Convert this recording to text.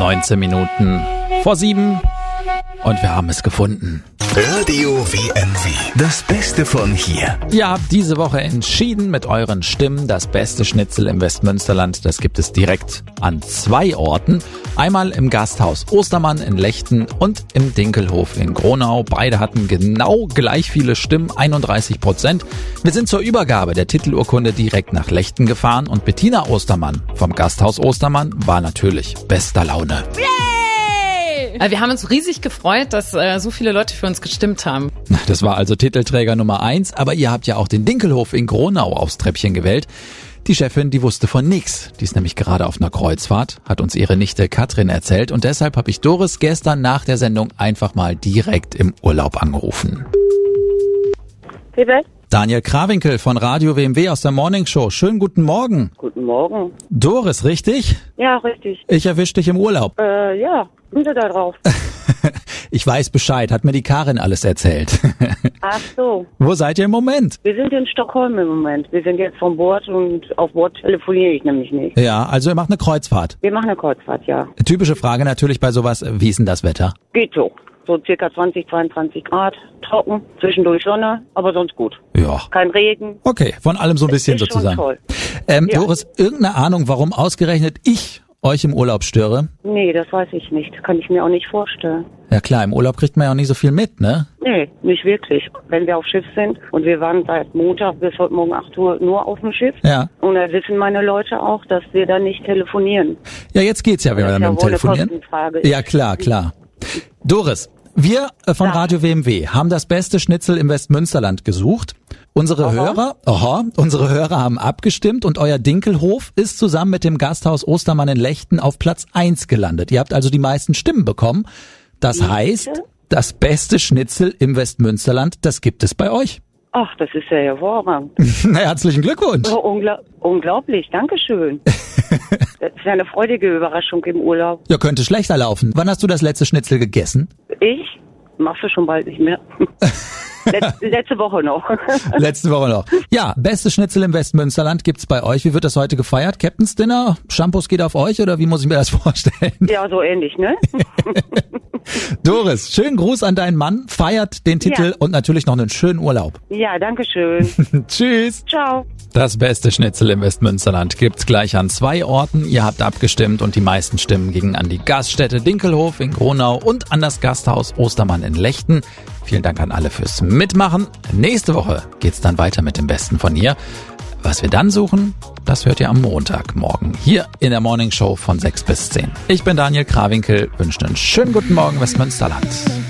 19 Minuten vor 7 und wir haben es gefunden. Radio WMW. Das Beste von hier. Ihr habt diese Woche entschieden mit euren Stimmen, das beste Schnitzel im Westmünsterland, das gibt es direkt an 2 Orten. Einmal im Gasthaus Ostermann in Lechten und im Dinkelhof in Gronau. Beide hatten genau gleich viele Stimmen, 31%. Wir sind zur Übergabe der Titelurkunde direkt nach Lechten gefahren und Bettina Ostermann vom Gasthaus Ostermann war natürlich bester Laune. Wir haben uns riesig gefreut, dass so viele Leute für uns gestimmt haben. Das war also Titelträger Nummer 1, aber ihr habt ja auch den Dinkelhof in Gronau aufs Treppchen gewählt. Die Chefin, die wusste von nix. Die ist nämlich gerade auf einer Kreuzfahrt, hat uns ihre Nichte Katrin erzählt und deshalb habe ich Doris gestern nach der Sendung einfach mal direkt im Urlaub angerufen. Bitte? Daniel Krawinkel von Radio WMW aus der Morning Show. Schönen guten Morgen. Guten Morgen. Doris, richtig? Ja, richtig. Ich erwisch dich im Urlaub. Ja, sind Sie da drauf? Ich weiß Bescheid, hat mir die Karin alles erzählt. Ach so. Wo seid ihr im Moment? Wir sind in Stockholm im Moment. Wir sind jetzt vom Bord und auf Bord telefoniere ich nämlich nicht. Ja, also ihr macht eine Kreuzfahrt. Wir machen eine Kreuzfahrt, ja. Typische Frage natürlich bei sowas, wie ist denn das Wetter? Geht so. So circa 20, 22 Grad, trocken, zwischendurch Sonne, aber sonst gut. Ja. Kein Regen. Okay, von allem so ein bisschen Ist schon sozusagen. toll. Ja. Doris, irgendeine Ahnung, warum ausgerechnet ich euch im Urlaub störe? Nee, das weiß ich nicht. Kann ich mir auch nicht vorstellen. Ja klar, im Urlaub kriegt man ja auch nicht so viel mit, ne? Nee, nicht wirklich. Wenn wir auf Schiff sind und wir waren seit Montag bis heute Morgen 8 Uhr nur auf dem Schiff. Ja. Und da wissen meine Leute auch, dass wir da nicht telefonieren. Ja, jetzt geht's ja wieder Das ist mit ja dem wohl eine Telefonieren. Kostenfrage. Ja, klar. Doris, wir von Radio WMW haben das beste Schnitzel im Westmünsterland gesucht. Unsere Hörer haben abgestimmt und euer Dinkelhof ist zusammen mit dem Gasthaus Ostermann in Lechten auf Platz 1 gelandet. Ihr habt also die meisten Stimmen bekommen. Das heißt, das beste Schnitzel im Westmünsterland, das gibt es bei euch. Ach, das ist ja hervorragend. Na, herzlichen Glückwunsch. Oh, unglaublich, Dankeschön. Das ist ja eine freudige Überraschung im Urlaub. Ja, könnte schlechter laufen. Wann hast du das letzte Schnitzel gegessen? Ich? Machst du schon bald nicht mehr. Letzte Woche noch. Letzte Woche noch. Ja, beste Schnitzel im Westmünsterland gibt's bei euch. Wie wird das heute gefeiert? Captain's Dinner? Shampoos geht auf euch oder wie muss ich mir das vorstellen? Ja, so ähnlich, ne? Doris, schönen Gruß an deinen Mann. Feiert den Titel und natürlich noch einen schönen Urlaub. Ja, danke schön. Tschüss. Ciao. Das beste Schnitzel im Westmünsterland gibt's gleich an 2 Orten. Ihr habt abgestimmt und die meisten Stimmen gingen an die Gaststätte Dinkelhof in Gronau und an das Gasthaus Ostermann in Lechten. Vielen Dank an alle fürs Mitmachen. Nächste Woche geht's dann weiter mit dem Besten von hier. Was wir dann suchen, das hört ihr am Montagmorgen hier in der Morning Show von 6 bis 10. Ich bin Daniel Krawinkel, wünsche einen schönen guten Morgen Westmünsterland.